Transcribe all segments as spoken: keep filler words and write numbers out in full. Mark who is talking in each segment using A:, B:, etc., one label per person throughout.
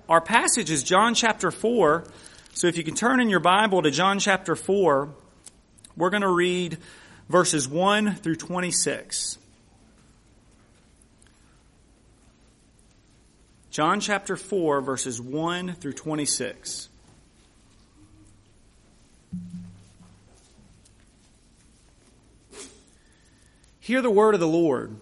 A: our passage is John chapter four. So if you can turn in your Bible to John chapter four, we're going to read verses one through twenty-six. John chapter four, verses one through twenty-six. Hear the word of the Lord.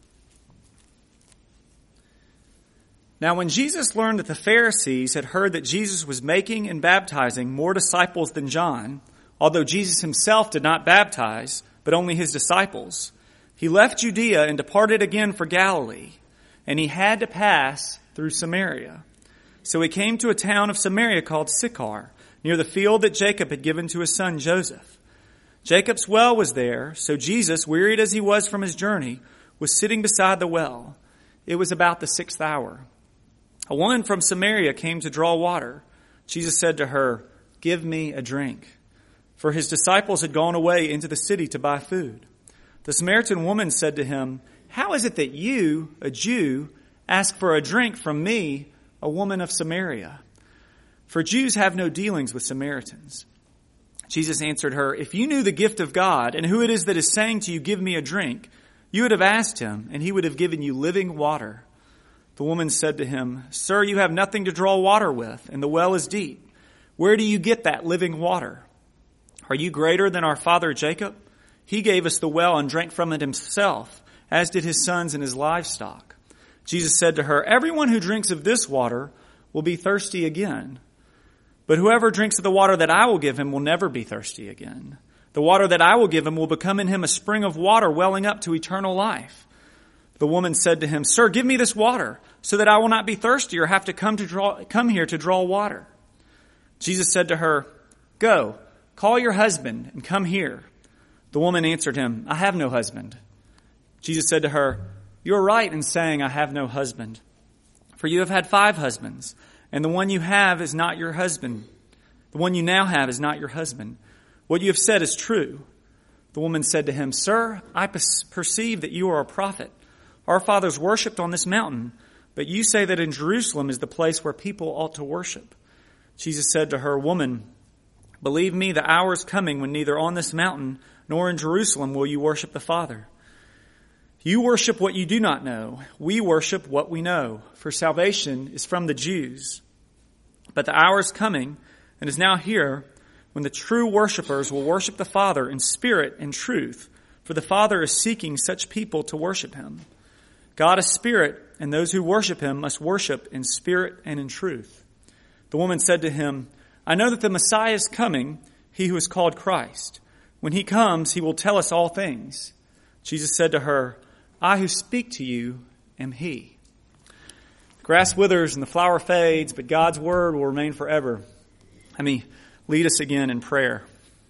A: Now when Jesus learned that the Pharisees had heard that Jesus was making and baptizing more disciples than John, although Jesus himself did not baptize, but only his disciples, he left Judea and departed again for Galilee, and he had to pass through Samaria. So he came to a town of Samaria called Sychar, near the field that Jacob had given to his son Joseph. Jacob's well was there, so Jesus, wearied as he was from his journey, was sitting beside the well. It was about the sixth hour. A woman from Samaria came to draw water. Jesus said to her, "Give me a drink." For his disciples had gone away into the city to buy food. The Samaritan woman said to him, "How is it that you, a Jew, ask for a drink from me, a woman of Samaria? For Jews have no dealings with Samaritans." Jesus answered her, "If you knew the gift of God and who it is that is saying to you, 'Give me a drink,' you would have asked him, and he would have given you living water." The woman said to him, "Sir, you have nothing to draw water with, and the well is deep. Where do you get that living water? Are you greater than our father Jacob? He gave us the well and drank from it himself, as did his sons and his livestock." Jesus said to her, "Everyone who drinks of this water will be thirsty again. But whoever drinks of the water that I will give him will never be thirsty again. The water that I will give him will become in him a spring of water welling up to eternal life." The woman said to him, "Sir, give me this water so that I will not be thirsty or have to come to draw, come here to draw water." Jesus said to her, "Go, call your husband and come here." The woman answered him, "I have no husband." Jesus said to her, "You are right in saying, 'I have no husband.' For you have had five husbands, and the one you have is not your husband. The one you now have is not your husband. What you have said is true." The woman said to him, "Sir, I perceive that you are a prophet. Our fathers worshipped on this mountain, but you say that in Jerusalem is the place where people ought to worship." Jesus said to her, "Woman, believe me, the hour is coming when neither on this mountain nor in Jerusalem will you worship the Father. You worship what you do not know. We worship what we know, for salvation is from the Jews. But the hour is coming, and is now here, when the true worshipers will worship the Father in spirit and truth, for the Father is seeking such people to worship him. God is spirit, and those who worship him must worship in spirit and in truth." The woman said to him, "I know that the Messiah is coming, he who is called Christ. When he comes, he will tell us all things." Jesus said to her, "I who speak to you am he." The grass withers and the flower fades, but God's word will remain forever. Let me lead us again in prayer.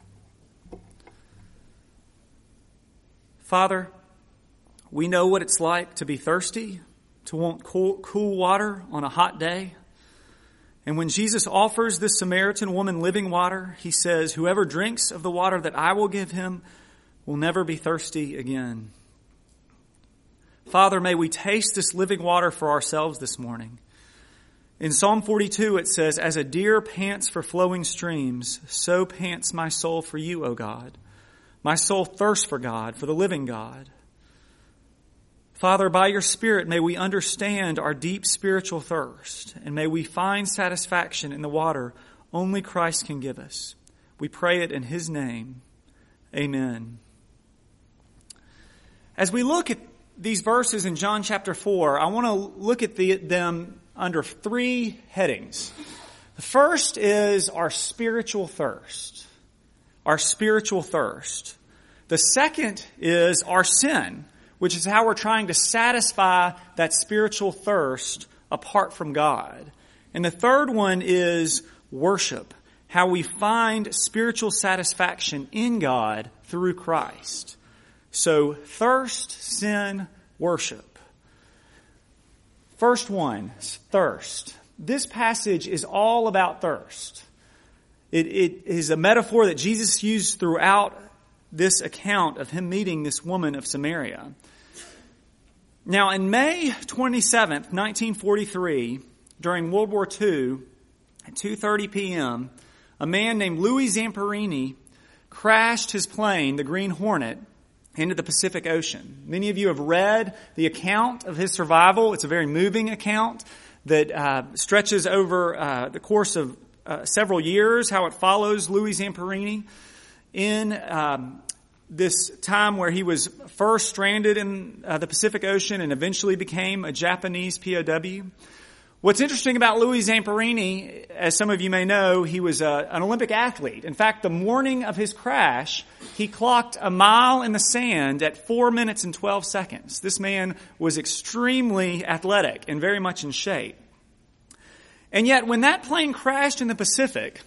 A: Father, we know what it's like to be thirsty, to want cool, cool water on a hot day. And when Jesus offers this Samaritan woman living water, he says, "Whoever drinks of the water that I will give him will never be thirsty again." Father, may we taste this living water for ourselves this morning. In Psalm forty-two, it says, "As a deer pants for flowing streams, so pants my soul for you, O God. My soul thirsts for God, for the living God." Father, by your Spirit, may we understand our deep spiritual thirst, and may we find satisfaction in the water only Christ can give us. We pray it in his name. Amen. As we look at these verses in John chapter four, I want to look at the, them under three headings. The first is our spiritual thirst. Our spiritual thirst. The second is our sin, which is how we're trying to satisfy that spiritual thirst apart from God. And the third one is worship, how we find spiritual satisfaction in God through Christ. So thirst, sin, worship. First one, thirst. This passage is all about thirst. It, it is a metaphor that Jesus used throughout this account of him meeting this woman of Samaria. Now, in May twenty-seventh, nineteen forty-three, during World War Two, at two thirty p.m., a man named Louis Zamperini crashed his plane, the Green Hornet, into the Pacific Ocean. Many of you have read the account of his survival. It's a very moving account that uh, stretches over uh, the course of uh, several years, how it follows Louis Zamperini in um, this time where he was first stranded in uh, the Pacific Ocean and eventually became a Japanese P O W. What's interesting about Louis Zamperini, as some of you may know, he was a, an Olympic athlete. In fact, the morning of his crash, he clocked a mile in the sand at four minutes and twelve seconds. This man was extremely athletic and very much in shape. And yet, when that plane crashed in the Pacific,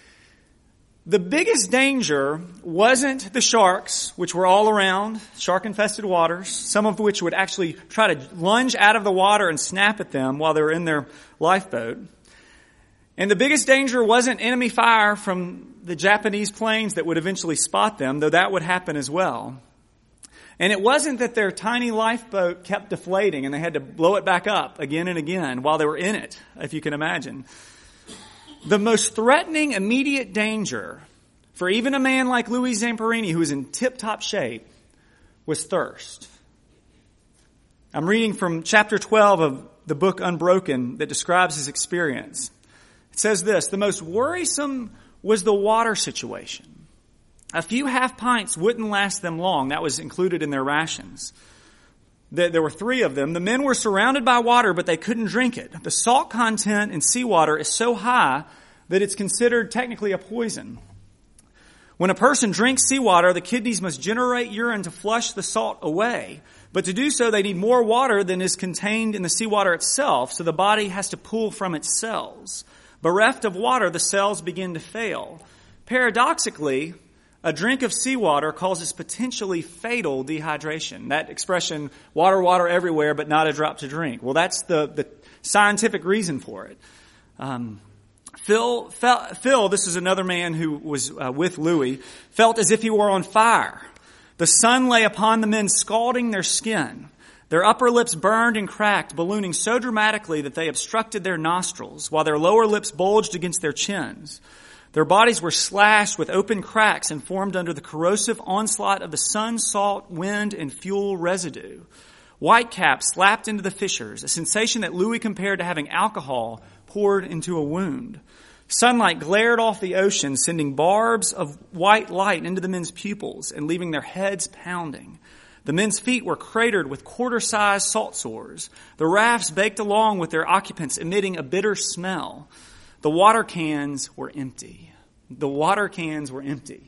A: the biggest danger wasn't the sharks, which were all around, shark-infested waters, some of which would actually try to lunge out of the water and snap at them while they were in their lifeboat. And the biggest danger wasn't enemy fire from the Japanese planes that would eventually spot them, though that would happen as well. And it wasn't that their tiny lifeboat kept deflating and they had to blow it back up again and again while they were in it, if you can imagine. The most threatening immediate danger for even a man like Louis Zamperini, who was in tip-top shape, was thirst. I'm reading from chapter twelve of the book Unbroken that describes his experience. It says this: the most worrisome was the water situation. A few half pints wouldn't last them long. That was included in their rations. There were three of them. The men were surrounded by water, but they couldn't drink it. The salt content in seawater is so high that it's considered technically a poison. When a person drinks seawater, the kidneys must generate urine to flush the salt away. But to do so, they need more water than is contained in the seawater itself, so the body has to pull from its cells. Bereft of water, the cells begin to fail. Paradoxically, a drink of seawater causes potentially fatal dehydration. That expression, water, water everywhere, but not a drop to drink. Well, that's the, the scientific reason for it. Um, Phil, Phil, this is another man who was uh, with Louis, felt as if he were on fire. The sun lay upon the men, scalding their skin. Their upper lips burned and cracked, ballooning so dramatically that they obstructed their nostrils, while their lower lips bulged against their chins. Their bodies were slashed with open cracks and formed under the corrosive onslaught of the sun, salt, wind, and fuel residue. Whitecaps slapped into the fissures, a sensation that Louis compared to having alcohol poured into a wound. Sunlight glared off the ocean, sending barbs of white light into the men's pupils and leaving their heads pounding. The men's feet were cratered with quarter-sized salt sores. The rafts baked along with their occupants, emitting a bitter smell. The water cans were empty. The water cans were empty.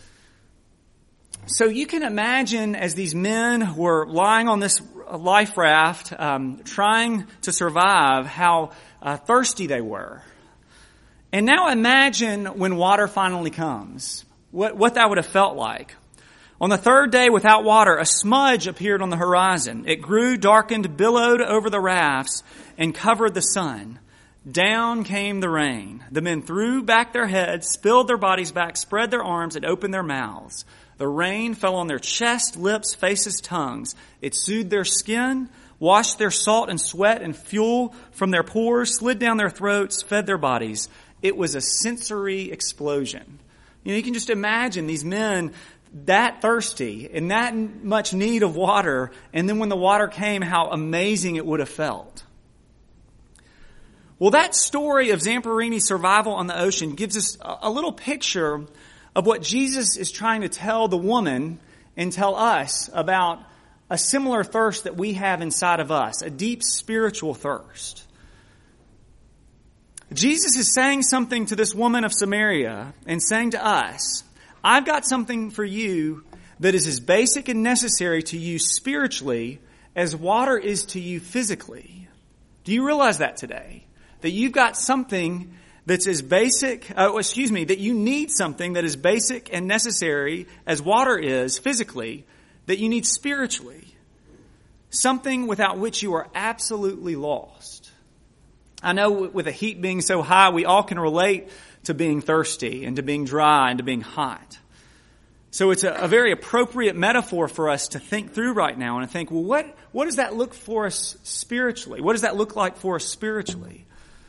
A: So you can imagine as these men were lying on this life raft, um, trying to survive, how uh, thirsty they were. And now imagine when water finally comes, what, what that would have felt like. On the third day without water, a smudge appeared on the horizon. It grew, darkened, billowed over the rafts, and covered the sun. Down came the rain. The men threw back their heads, spilled their bodies back, spread their arms, and opened their mouths. The rain fell on their chest, lips, faces, tongues. It soothed their skin, washed their salt and sweat and fuel from their pores, slid down their throats, fed their bodies. It was a sensory explosion. You know, you can just imagine these men that thirsty and that much need of water, and then when the water came, how amazing it would have felt. Well, that story of Zamperini's survival on the ocean gives us a little picture of what Jesus is trying to tell the woman and tell us about a similar thirst that we have inside of us, a deep spiritual thirst. Jesus is saying something to this woman of Samaria and saying to us, I've got something for you that is as basic and necessary to you spiritually as water is to you physically. Do you realize that today? That you've got something that's as basic, uh, excuse me, that you need something that is basic and necessary as water is physically, that you need spiritually. Something without which you are absolutely lost. I know with the heat being so high, we all can relate to being thirsty and to being dry and to being hot. So it's a, a very appropriate metaphor for us to think through right now and to think, well, what, what does that look for us spiritually? What does that look like for us spiritually?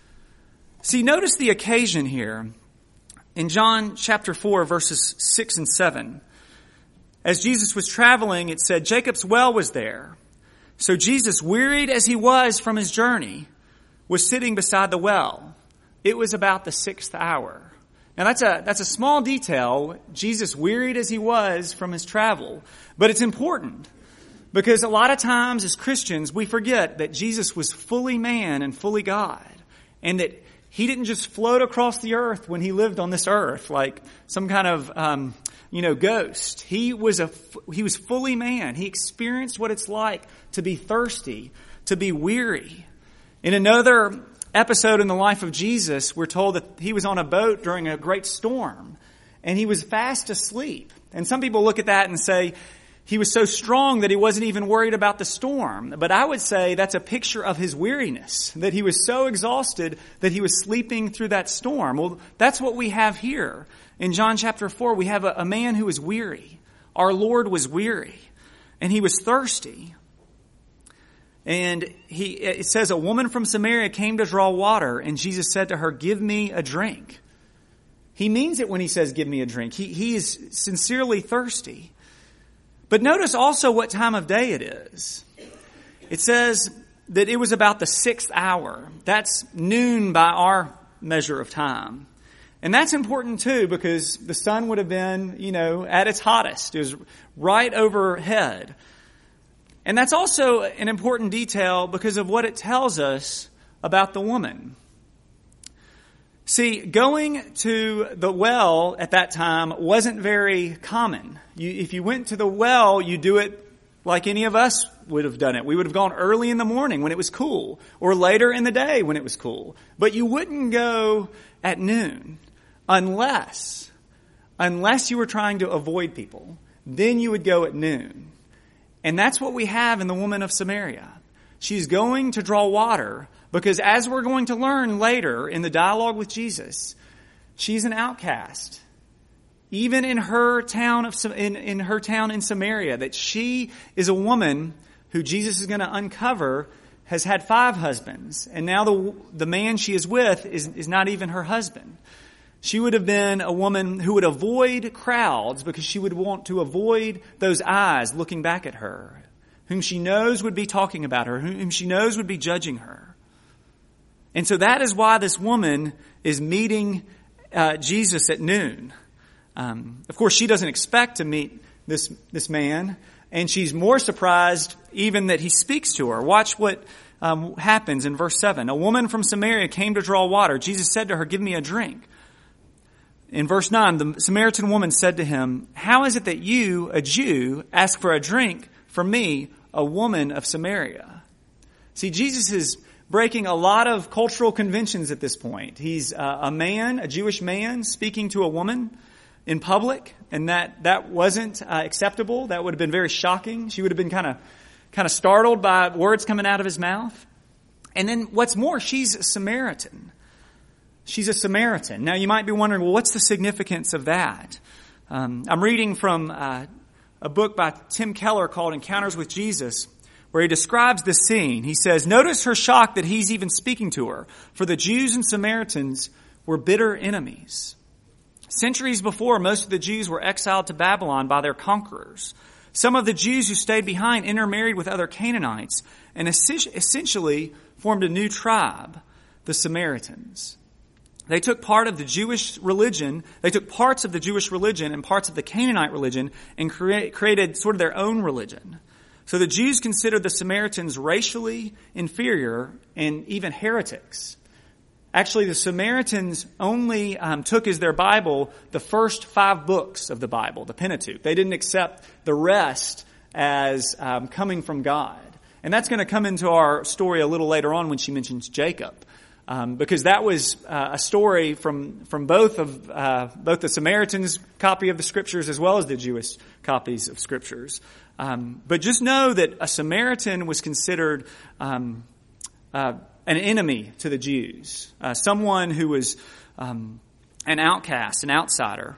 A: See, notice the occasion here in John chapter four, verses six and seven. As Jesus was traveling, it said, Jacob's well was there. So Jesus, wearied as he was from his journey, was sitting beside the well. It was about the sixth hour. Now that's a, that's a small detail. Jesus, wearied as he was from his travel. But it's important because a lot of times as Christians, we forget that Jesus was fully man and fully God. And that he didn't just float across the earth when he lived on this earth like some kind of, um, you know, ghost. He was a, he was fully man. He experienced what it's like to be thirsty, to be weary. In another episode in the life of Jesus, we're told that he was on a boat during a great storm and he was fast asleep. And some people look at that and say he was so strong that he wasn't even worried about the storm. But I would say that's a picture of his weariness, that he was so exhausted that he was sleeping through that storm. Well, that's what we have here. In John chapter four, we have a, a man who was weary. Our Lord was weary and he was thirsty. And he, it says a woman from Samaria came to draw water, and Jesus said to her, give me a drink. He means it when he says, give me a drink. He, he is sincerely thirsty. But notice also what time of day it is. It says that it was about the sixth hour. That's noon by our measure of time. And that's important too, because the sun would have been, you know, at its hottest. It was right overhead. And that's also an important detail because of what it tells us about the woman. See, going to the well at that time wasn't very common. You, if you went to the well, you do it like any of us would have done it. We would have gone early in the morning when it was cool, or later in the day when it was cool. But you wouldn't go at noon unless, unless you were trying to avoid people. Then you would go at noon. And that's what we have in the woman of Samaria. She's going to draw water because, as we're going to learn later in the dialogue with Jesus, she's an outcast. Even in her town of in, in her town in Samaria, that she is a woman who Jesus is going to uncover has had five husbands, and now the the man she is with is is not even her husband. She would have been a woman who would avoid crowds because she would want to avoid those eyes looking back at her, whom she knows would be talking about her, whom she knows would be judging her. And so that is why this woman is meeting uh, Jesus at noon. Um, of course, she doesn't expect to meet this this man, and she's more surprised even that he speaks to her. Watch what um, happens in verse seven. A woman from Samaria came to draw water. Jesus said to her, give me a drink. In verse nine, the Samaritan woman said to him, how is it that you, a Jew, ask for a drink from me, a woman of Samaria? See, Jesus is breaking a lot of cultural conventions at this point. He's uh, a man, a Jewish man, speaking to a woman in public, and that, that wasn't uh, acceptable. That would have been very shocking. She would have been kind of kind of startled by words coming out of his mouth. And then what's more, she's a Samaritan. She's a Samaritan. Now, you might be wondering, well, what's the significance of that? Um, I'm reading from uh, a book by Tim Keller called Encounters with Jesus, where he describes this scene. He says, notice her shock that he's even speaking to her, for the Jews and Samaritans were bitter enemies. Centuries before, most of the Jews were exiled to Babylon by their conquerors. Some of the Jews who stayed behind intermarried with other Canaanites and essentially formed a new tribe, the Samaritans. They took part of the Jewish religion, they took parts of the Jewish religion and parts of the Canaanite religion and create, created sort of their own religion. So the Jews considered the Samaritans racially inferior and even heretics. Actually, the Samaritans only um, took as their Bible the first five books of the Bible, the Pentateuch. They didn't accept the rest as um, coming from God. And that's going to come into our story a little later on when she mentions Jacob. Um, because that was uh, a story from from both of uh, both the Samaritans' copy of the Scriptures as well as the Jewish copies of Scriptures. Um, but just know that a Samaritan was considered um, uh, an enemy to the Jews, uh, someone who was um, an outcast, an outsider.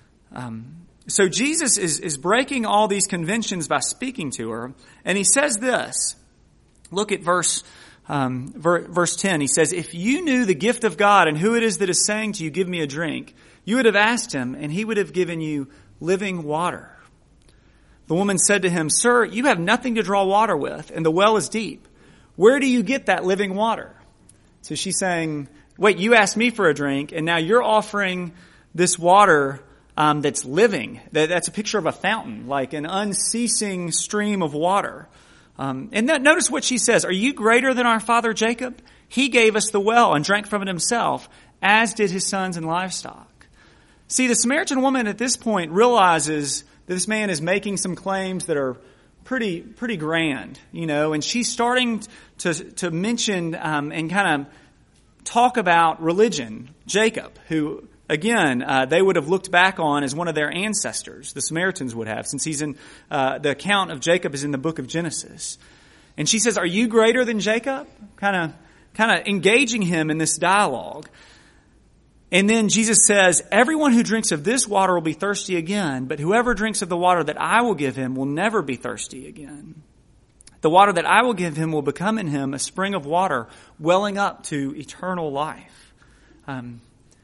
A: Um, so Jesus is is breaking all these conventions by speaking to her, and he says this. Look at verse Um, verse ten, he says, if you knew the gift of God and who it is that is saying to you, give me a drink, you would have asked him and he would have given you living water. The woman said to him, sir, you have nothing to draw water with and the well is deep. Where do you get that living water? So she's saying, wait, you asked me for a drink and now you're offering this water um, that's living. That, that's a picture of a fountain, like an unceasing stream of water. Um, and that, notice what she says. Are you greater than our father Jacob? He gave us the well and drank from it himself, as did his sons and livestock. See, the Samaritan woman at this point realizes that this man is making some claims that are pretty pretty grand, you know, and she's starting to to mention um, and kind of talk about religion. Jacob, who again uh, they would have looked back on as one of their ancestors, the Samaritans would have, since he's in uh, the account of Jacob is in the book of Genesis. And she says, "Are you greater than Jacob?" Kind of kind of engaging him in this dialogue. And then Jesus says, everyone who drinks of this water will be thirsty again, but whoever drinks of the water that I will give him will never be thirsty again. The water that I will give him will become in him a spring of water welling up to eternal life. Um,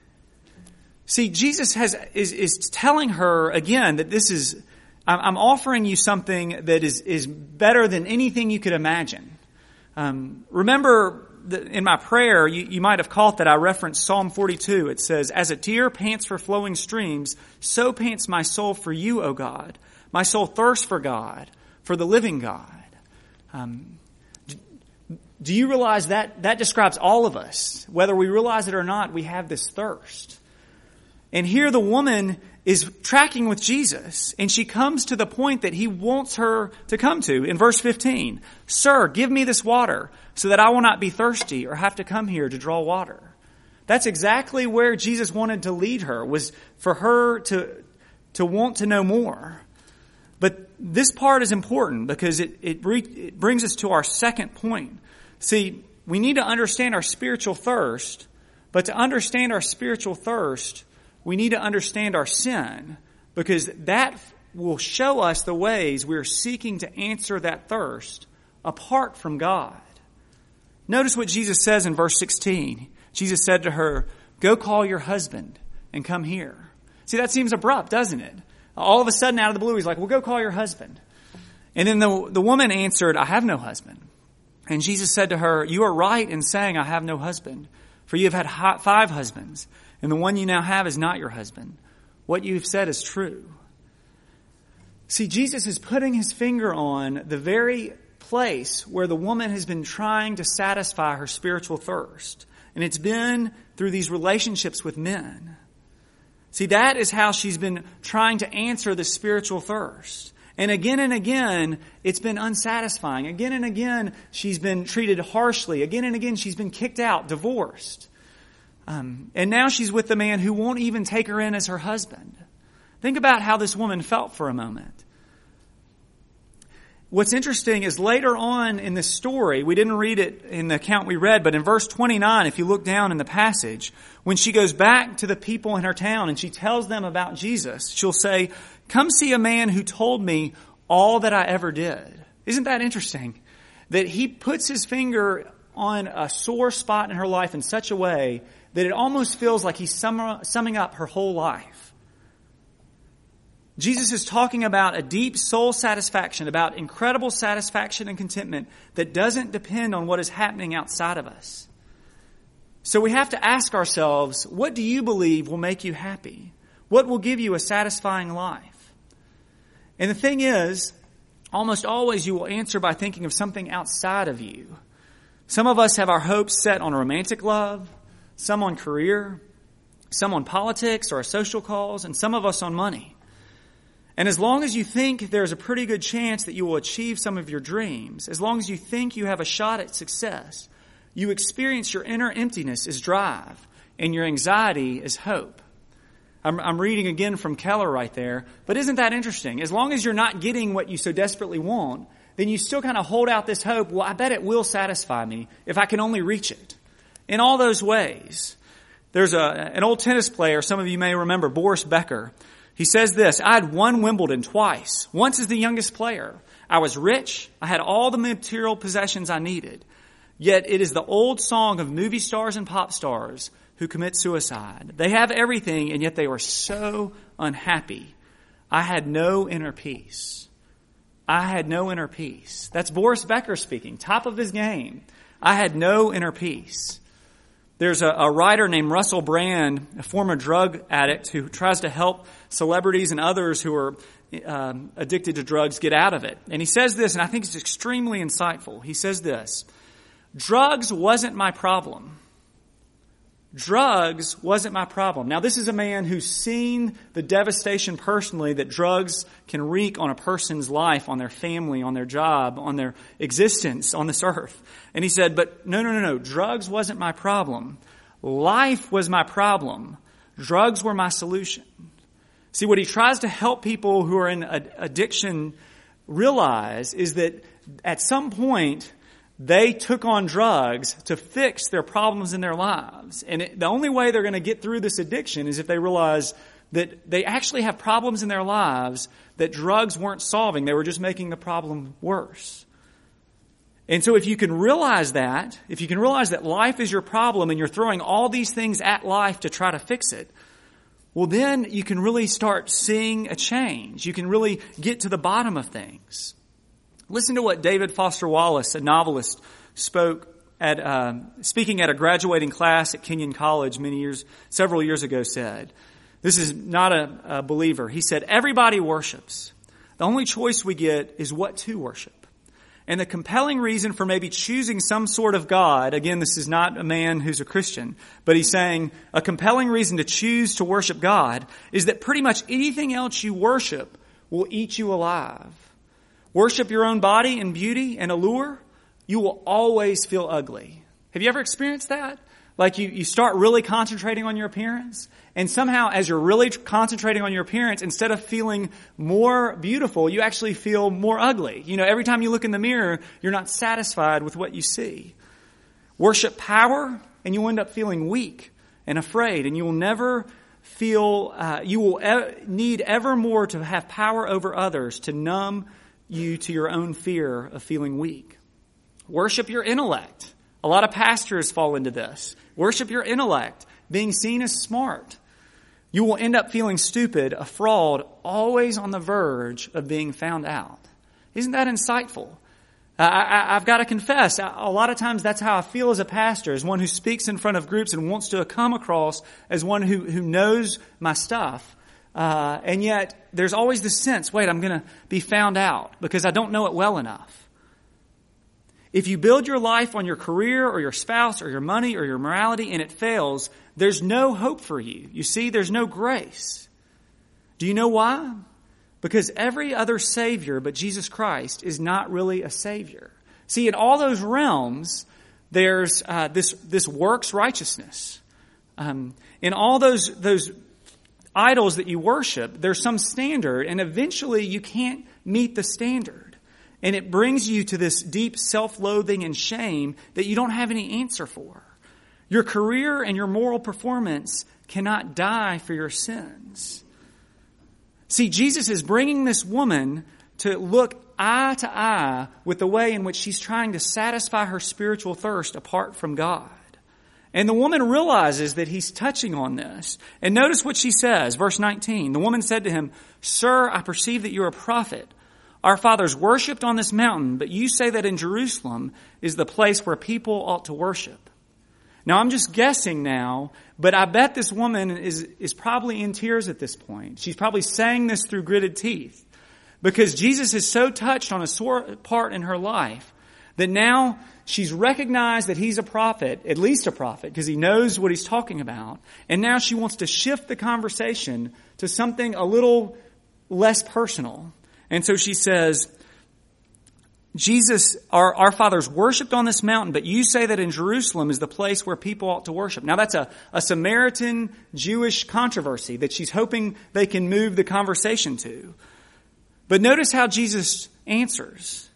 A: see, Jesus has is, is telling her again that this is, I'm offering you something that is, is better than anything you could imagine. Um, remember, in my prayer, you, you might have caught that I referenced Psalm forty-two. It says, as a deer pants for flowing streams, so pants my soul for you, O God. My soul thirsts for God, for the living God. Um, do you realize that that describes all of us? Whether we realize it or not, we have this thirst. And here the woman is tracking with Jesus, and she comes to the point that he wants her to come to in verse fifteen. Sir, give me this water so that I will not be thirsty or have to come here to draw water. That's exactly where Jesus wanted to lead her, was for her to, to want to know more. But this part is important because it, it, it brings us to our second point. See, we need to understand our spiritual thirst, but to understand our spiritual thirst, we need to understand our sin, because that will show us the ways we're seeking to answer that thirst apart from God. Notice what Jesus says in verse sixteen. Jesus said to her, go call your husband and come here. See, that seems abrupt, doesn't it? All of a sudden, out of the blue, he's like, well, go call your husband. And then the, the woman answered, I have no husband. And Jesus said to her, you are right in saying I have no husband, for you have had five husbands, and the one you now have is not your husband. What you have said is true. See, Jesus is putting his finger on the very place where the woman has been trying to satisfy her spiritual thirst. And it's been through these relationships with men. See, that is how she's been trying to answer the spiritual thirst. And again and again, it's been unsatisfying. Again and again, she's been treated harshly. Again and again, she's been kicked out, divorced. Um, and now she's with the man who won't even take her in as her husband. Think about how this woman felt for a moment. What's interesting is later on in this story, we didn't read it in the account we read, but in verse twenty-nine, if you look down in the passage, when she goes back to the people in her town and she tells them about Jesus, she'll say, come see a man who told me all that I ever did. Isn't that interesting? That he puts his finger on a sore spot in her life in such a way that it almost feels like he's summing up her whole life. Jesus is talking about a deep soul satisfaction, about incredible satisfaction and contentment that doesn't depend on what is happening outside of us. So we have to ask ourselves, what do you believe will make you happy? What will give you a satisfying life? And the thing is, almost always you will answer by thinking of something outside of you. Some of us have our hopes set on romantic love, some on career, some on politics or a social cause, and some of us on money. And as long as you think there's a pretty good chance that you will achieve some of your dreams, as long as you think you have a shot at success, you experience your inner emptiness as drive and your anxiety as hope. I'm, I'm reading again from Keller right there, but isn't that interesting? As long as you're not getting what you so desperately want, then you still kind of hold out this hope, well, I bet it will satisfy me if I can only reach it. In all those ways, there's a, an old tennis player, some of you may remember, Boris Becker. He says this, I had won Wimbledon twice, once as the youngest player. I was rich. I had all the material possessions I needed. Yet it is the old song of movie stars and pop stars who commit suicide. They have everything, and yet they were so unhappy. I had no inner peace. I had no inner peace. That's Boris Becker speaking, top of his game. I had no inner peace. There's a, a writer named Russell Brand, a former drug addict who tries to help celebrities and others who are um, addicted to drugs get out of it. And he says this, and I think it's extremely insightful. He says this: drugs wasn't my problem. Drugs wasn't my problem. Now, this is a man who's seen the devastation personally that drugs can wreak on a person's life, on their family, on their job, on their existence on this earth. And he said, but no, no, no, no. Drugs wasn't my problem. Life was my problem. Drugs were my solution. See, what he tries to help people who are in addiction realize is that at some point, they took on drugs to fix their problems in their lives. And it, the only way they're going to get through this addiction is if they realize that they actually have problems in their lives that drugs weren't solving. They were just making the problem worse. And so if you can realize that, if you can realize that life is your problem and you're throwing all these things at life to try to fix it, well, then you can really start seeing a change. You can really get to the bottom of things. Listen to what David Foster Wallace, a novelist, spoke at uh, speaking at a graduating class at Kenyon College many years, several years ago. Said, "This is not a, a believer." He said, "Everybody worships. The only choice we get is what to worship. And the compelling reason for maybe choosing some sort of God, again, this is not a man who's a Christian, but he's saying a compelling reason to choose to worship God is that pretty much anything else you worship will eat you alive. Worship your own body and beauty and allure, you will always feel ugly." Have you ever experienced that? Like you, you start really concentrating on your appearance, and somehow as you're really concentrating on your appearance, instead of feeling more beautiful, you actually feel more ugly. You know, every time you look in the mirror, you're not satisfied with what you see. Worship power, and you'll end up feeling weak and afraid, and you will never feel, uh, you will e- need ever more to have power over others to numb you to your own fear of feeling weak. Worship your intellect. A lot of pastors fall into this. Worship your intellect, being seen as smart. You will end up feeling stupid, a fraud, always on the verge of being found out. Isn't that insightful? I, I, I've got to confess, a lot of times that's how I feel as a pastor, as one who speaks in front of groups and wants to come across as one who, who knows my stuff. Uh, and yet, there's always this sense, wait, I'm going to be found out because I don't know it well enough. If you build your life on your career or your spouse or your money or your morality and it fails, there's no hope for you. You see, there's no grace. Do you know why? Because every other Savior but Jesus Christ is not really a Savior. See, in all those realms, there's uh, this this works righteousness. Um, in all those those idols that you worship, there's some standard, and eventually you can't meet the standard. And it brings you to this deep self-loathing and shame that you don't have any answer for. Your career and your moral performance cannot die for your sins. See, Jesus is bringing this woman to look eye to eye with the way in which she's trying to satisfy her spiritual thirst apart from God. And the woman realizes that he's touching on this. And notice what she says, verse nineteen. The woman said to him, "Sir, I perceive that you're a prophet. Our fathers worshipped on this mountain, but you say that in Jerusalem is the place where people ought to worship." Now, I'm just guessing now, but I bet this woman is, is probably in tears at this point. She's probably saying this through gritted teeth because Jesus is so touched on a sore part in her life that now she's recognized that he's a prophet, at least a prophet, because he knows what he's talking about. And now she wants to shift the conversation to something a little less personal. And so she says, Jesus, our, our fathers worshipped on this mountain, but you say that in Jerusalem is the place where people ought to worship. Now that's a, a Samaritan Jewish controversy that she's hoping they can move the conversation to. But notice how Jesus answers.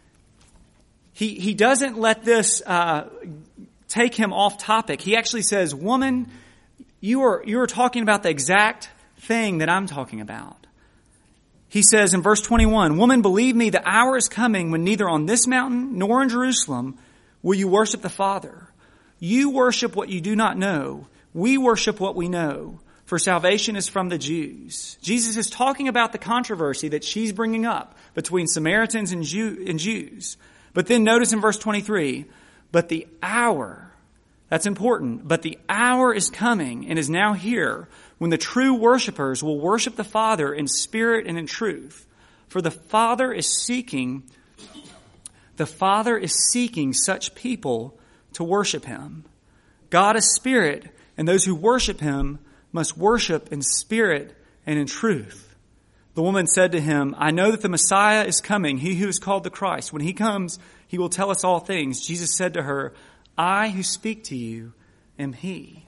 A: He, he doesn't let this uh, take him off topic. He actually says, "Woman, you are, you are talking about the exact thing that I'm talking about." He says in verse twenty-one, "Woman, believe me, the hour is coming when neither on this mountain nor in Jerusalem will you worship the Father? You worship what you do not know. We worship what we know, for salvation is from the Jews. Jesus is talking about the controversy that she's bringing up between Samaritans and, Jew, and Jews. But then notice in verse twenty-three, but the hour, that's important, but the hour is coming and is now here when the true worshipers will worship the Father in spirit and in truth. For the Father is seeking, the Father is seeking such people to worship Him. God is spirit, and those who worship Him must worship in spirit and in truth. The woman said to him, I know that the Messiah is coming, He who is called the Christ. When He comes, He will tell us all things. Jesus said to her, I who speak to you am He.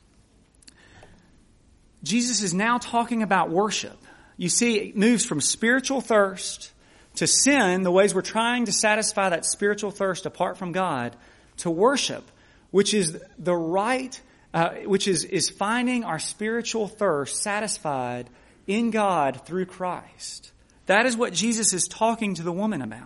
A: Jesus is now talking about worship. You see, it moves from spiritual thirst to sin, the ways we're trying to satisfy that spiritual thirst apart from God, to worship, which is the right, uh, which is, is finding our spiritual thirst satisfied in God through Christ. That is what Jesus is talking to the woman about.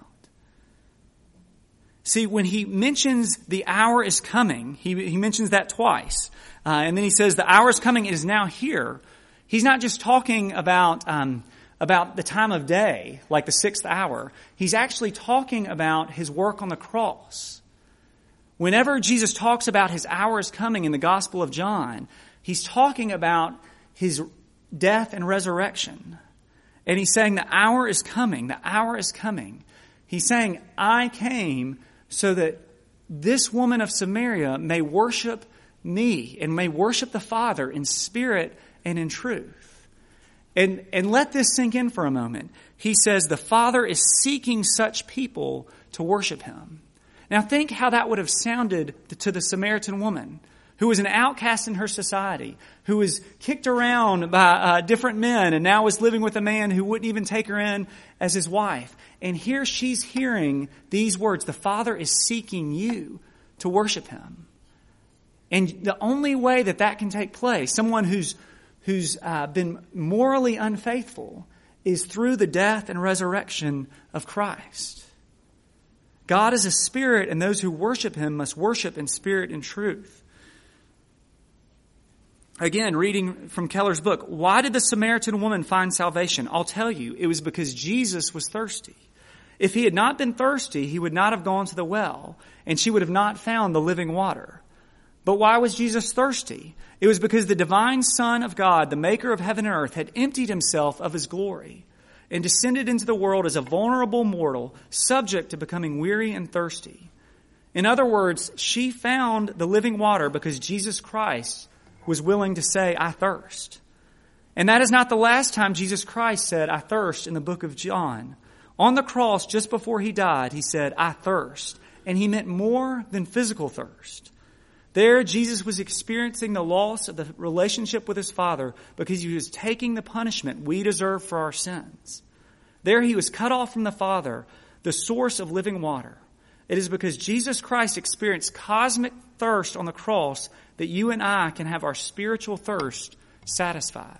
A: See, when He mentions the hour is coming, He, he mentions that twice. Uh, and then He says the hour is coming, it is now here. He's not just talking about, um, about the time of day, like the sixth hour. He's actually talking about His work on the cross. Whenever Jesus talks about His hour is coming in the Gospel of John, He's talking about His death and resurrection. And He's saying the hour is coming. The hour is coming. He's saying, I came so that this woman of Samaria may worship me and may worship the Father in spirit and in truth. And, and let this sink in for a moment. He says the Father is seeking such people to worship Him. Now think how that would have sounded to the Samaritan woman, who was an outcast in her society, who was kicked around by uh, different men and now was living with a man who wouldn't even take her in as his wife. And here she's hearing these words, the Father is seeking you to worship Him. And the only way that that can take place, someone who's, who's uh, been morally unfaithful, is through the death and resurrection of Christ. God is a spirit, and those who worship Him must worship in spirit and truth. Again, reading from Keller's book, why did the Samaritan woman find salvation? I'll tell you, it was because Jesus was thirsty. If He had not been thirsty, He would not have gone to the well, and she would have not found the living water. But why was Jesus thirsty? It was because the divine Son of God, the maker of heaven and earth, had emptied Himself of His glory and descended into the world as a vulnerable mortal, subject to becoming weary and thirsty. In other words, she found the living water because Jesus Christ was willing to say, I thirst. And that is not the last time Jesus Christ said, I thirst in the book of John. On the cross, just before He died, He said, I thirst. And He meant more than physical thirst. There, Jesus was experiencing the loss of the relationship with His Father because He was taking the punishment we deserve for our sins. There, He was cut off from the Father, the source of living water. It is because Jesus Christ experienced cosmic thirst on the cross that you and I can have our spiritual thirst satisfied.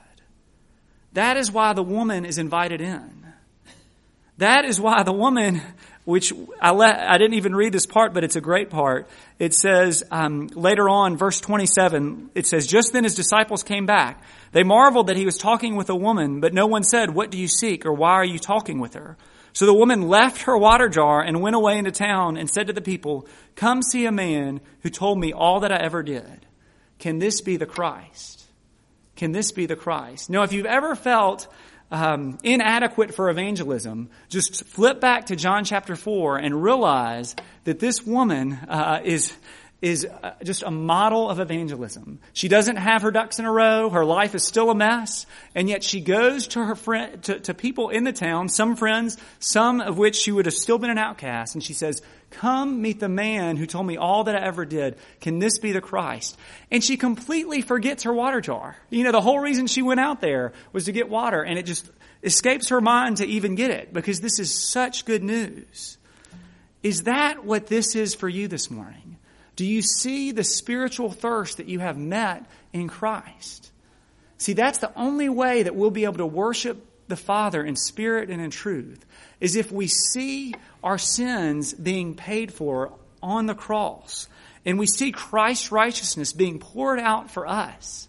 A: That is why the woman is invited in. That is why the woman, which I let, I didn't even read this part, but it's a great part. It says, um, later on, verse twenty-seven, it says, just then His disciples came back. They marveled that He was talking with a woman, but no one said, what do you seek, or why are you talking with her? So the woman left her water jar and went away into town and said to the people, come see a man who told me all that I ever did. Can this be the Christ? Can this be the Christ? Now, if you've ever felt um, inadequate for evangelism, just flip back to John chapter four and realize that this woman uh, is is just a model of evangelism. She doesn't have her ducks in a row. Her life is still a mess. And yet she goes to her friend, to, to people in the town, some friends, some of which she would have still been an outcast. And she says, come meet the man who told me all that I ever did. Can this be the Christ? And she completely forgets her water jar. You know, the whole reason she went out there was to get water. And it just escapes her mind to even get it because this is such good news. Is that what this is for you this morning? Do you see the spiritual thirst that you have met in Christ? See, that's the only way that we'll be able to worship the Father in spirit and in truth, is if we see our sins being paid for on the cross. And we see Christ's righteousness being poured out for us.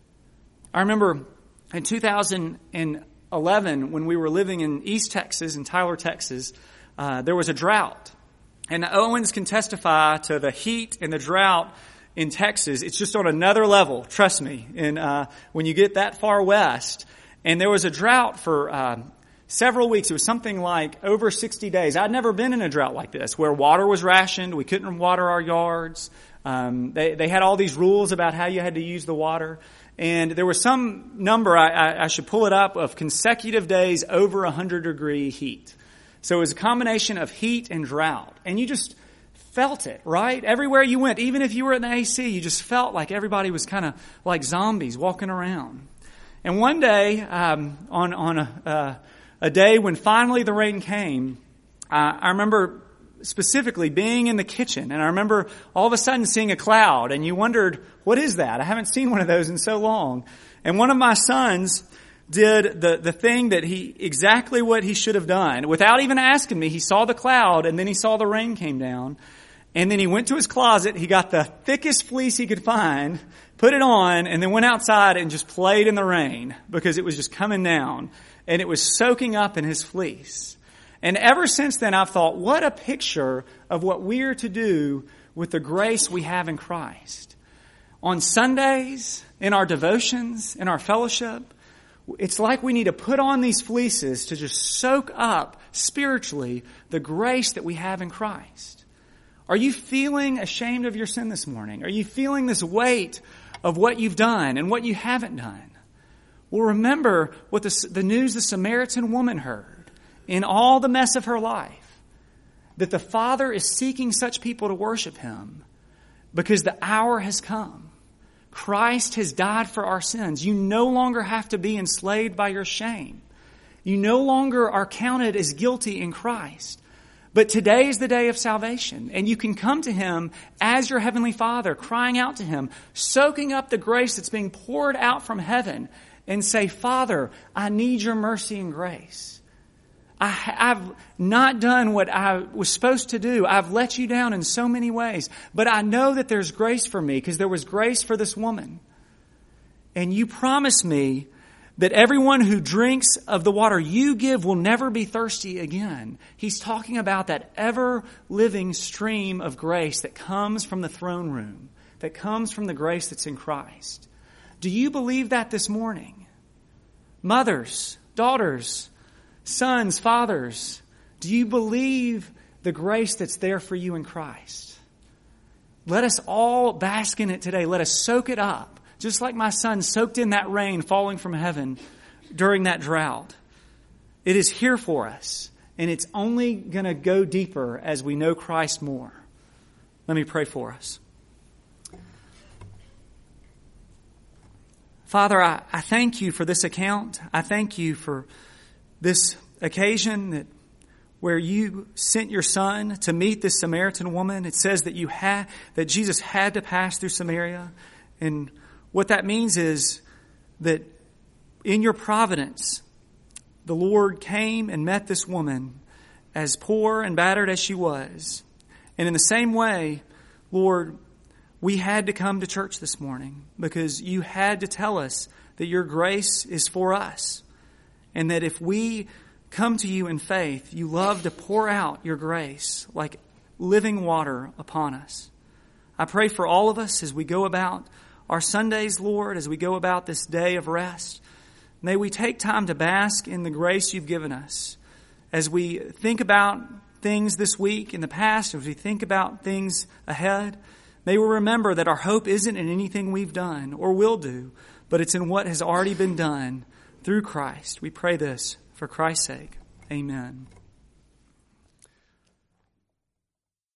A: I remember in two thousand eleven, when we were living in East Texas, in Tyler, Texas, uh, there was a drought. And the Owens can testify to the heat and the drought in Texas. It's just on another level, trust me. And uh, when you get that far west, and there was a drought for uh, several weeks. It was something like over sixty days. I'd never been in a drought like this, where water was rationed. We couldn't water our yards. Um, they, they had all these rules about how you had to use the water. And there was some number, I, I, I should pull it up, of consecutive days over one hundred degree heat. So it was a combination of heat and drought. And you just felt it, right? Everywhere you went, even if you were in the A C, you just felt like everybody was kind of like zombies walking around. And one day, um, on, on a, uh, a day when finally the rain came, uh, I remember specifically being in the kitchen, and I remember all of a sudden seeing a cloud, and you wondered, what is that? I haven't seen one of those in so long. And one of my sons did the, the thing that he, exactly what he should have done. Without even asking me, he saw the cloud, and then he saw the rain came down. And then he went to his closet, he got the thickest fleece he could find, put it on, and then went outside and just played in the rain because it was just coming down. And it was soaking up in his fleece. And ever since then, I've thought, what a picture of what we're to do with the grace we have in Christ. On Sundays, in our devotions, in our fellowship, it's like we need to put on these fleeces to just soak up spiritually the grace that we have in Christ. Are you feeling ashamed of your sin this morning? Are you feeling this weight of what you've done and what you haven't done? Well, remember what the, the news the Samaritan woman heard in all the mess of her life, that the Father is seeking such people to worship Him because the hour has come. Christ has died for our sins. You no longer have to be enslaved by your shame. You no longer are counted as guilty in Christ. But today is the day of salvation, and you can come to Him as your Heavenly Father, crying out to Him, soaking up the grace that's being poured out from heaven, and say, Father, I need your mercy and grace. I, I've not done what I was supposed to do. I've let you down in so many ways. But I know that there's grace for me because there was grace for this woman. And you promise me that everyone who drinks of the water you give will never be thirsty again. He's talking about that ever-living stream of grace that comes from the throne room, that comes from the grace that's in Christ. Do you believe that this morning? Mothers, daughters, sons, fathers, do you believe the grace that's there for you in Christ? Let us all bask in it today. Let us soak it up, just like my son soaked in that rain falling from heaven during that drought. It is here for us, and it's only going to go deeper as we know Christ more. Let me pray for us. Father, I, I thank you for this account. I thank you for this occasion that where you sent your son to meet this Samaritan woman. It says that you had that Jesus had to pass through Samaria. And what that means is that in your providence, the Lord came and met this woman as poor and battered as she was. And in the same way, Lord, we had to come to church this morning because you had to tell us that your grace is for us. And that if we come to you in faith, you love to pour out your grace like living water upon us. I pray for all of us as we go about our Sundays, Lord, as we go about this day of rest. May we take time to bask in the grace you've given us. As we think about things this week in the past, as we think about things ahead, may we remember that our hope isn't in anything we've done or will do, but it's in what has already been done through Christ. We pray this for Christ's sake. Amen.